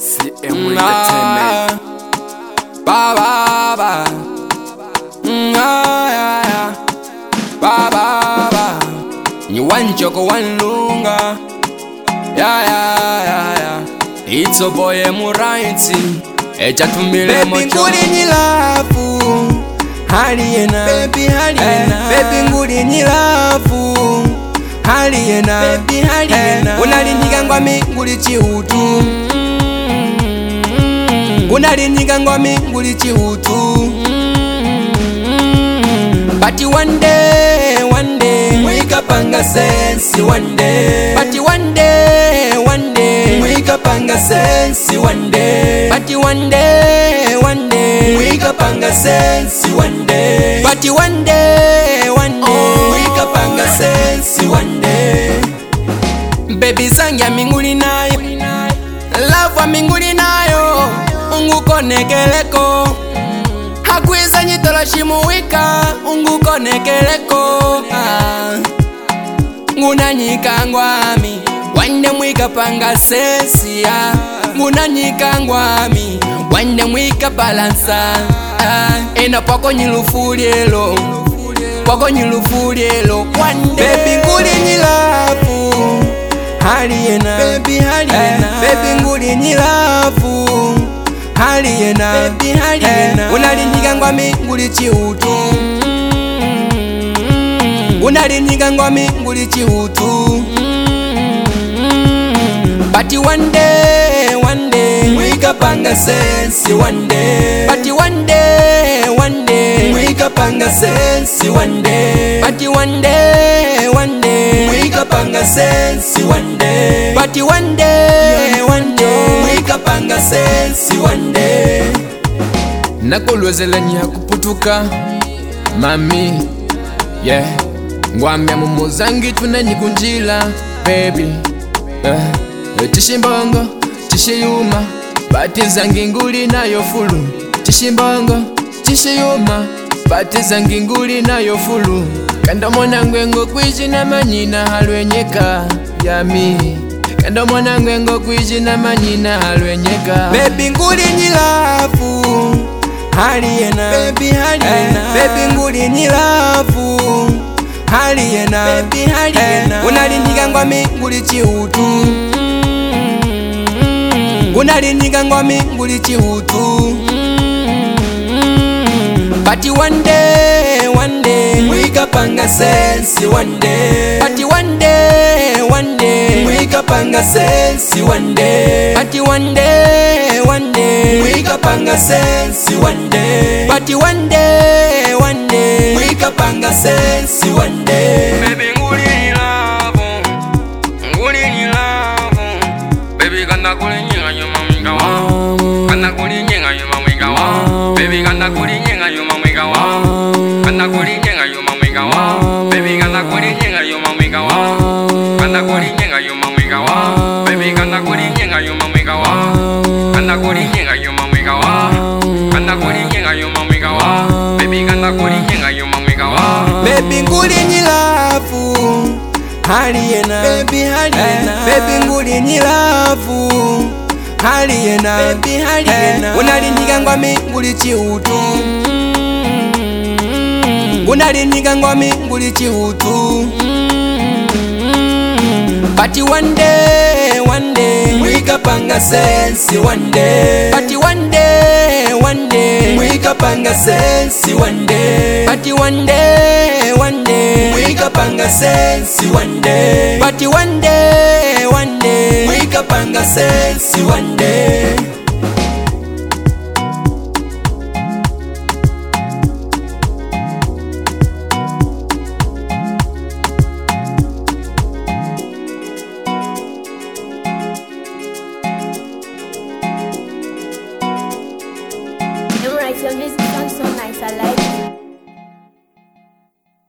CM Entertainment. Ba ba ba. Yeah. Ba ba ba. Ni wanjoko wanlunga. Yeah. It's a boy Muraiti. Echa tumile mocho. Baby nguli nyilafu. Haliena. Baby haliena. Baby nguli nyilafu. Haliena. Baby haliena. Unalinyiga ngwami nguli chihutu. Unalinyiga ngwami nguli chihutu. But one day, mwikapanga sensi one day. But one day, mwikapanga sensi one day. But one day, mwikapanga sensi one day. But one day, mwikapanga sensi one day. Baby sangya minguli nayo, love wa minguli nayo, ungukonekeleko. Hakwisa nyitola shimuwika, ungukonekeleko. Ngunanyika ngwami, wande mwikapanga sensi ya. Ngunanyika ngwami, wande mwika balansa. Ena pako nyilufulielo, pako nyilufulielo wande. Baby nguli nyilafu, haliena. Baby haliena. Baby nguli nyilafu, haliena. Baby haliena. Unalinyiga ngwami nguli chihutu. Unalinyiga ngwami nguli chihutu. But one day, mwikapanga sensi one day. But one day, mwikapanga sensi one day. But one day, mwikapanga sensi one day. But one day, mwikapanga sensi one day. Nakulwezela nyakuputuka mami, yeah. Ngwamya mumuzangi tunanyikunjila baby, tishimbongo, tishiyuma, batizangi nguli nayo fulu. Tishimbongo, tishiyuma, batizangi nguli nayo fulu. Kanda mwana ngwengo kwishi na manyina halwenyeka yami. Kanda mwana ngwengo kwishi na manyina halwenyeka. Baby nguli nyilafu, haliena. Baby haliena. Baby nguli nyilafu, haliena. Baby haliena. Unalinyiga ngwami nguli chihutu. Unalinyiga ngwami nguli chihutu. But one day, mwikapanga sensi one day. But one day, mwikapanga sensi one day. But one day, mwikapanga sensi one day. But one day, mwikapanga sensi one day. Baby nguli nyilafu, baby kanda kuli nyinga yuma mwinga wa. Kanda kuli nyinga yuma mwinga wa. Baby kanda kuli nyinga yuma mwinga wa. Kanda kuli nyinga yuma mwinga wa. Baby kanda kuli nyinga yuma mwinga wa. Kanda kuli nyinga yuma mwinga wa. Baby kanda kuli nyinga yuma mwinga wa. Kanda kuli nyinga yuma mwinga wa. Kanda kuli nyinga yuma mwinga wa. Baby kanda kuli nyinga yuma mwinga wa. Baby nguli nyilafu, haliena. Baby haliena. Baby nguli nyilafu, haliena. Baby haliena. Unalinyiga ngwami nguli chihutu. Unalinyiga ngwami nguli chihutu. But one day, mwikapanga sensi one day. But one day, mwikapanga sensi one day. But one day, mwikapanga sensi one day. But one day, mwikapanga sensi one day.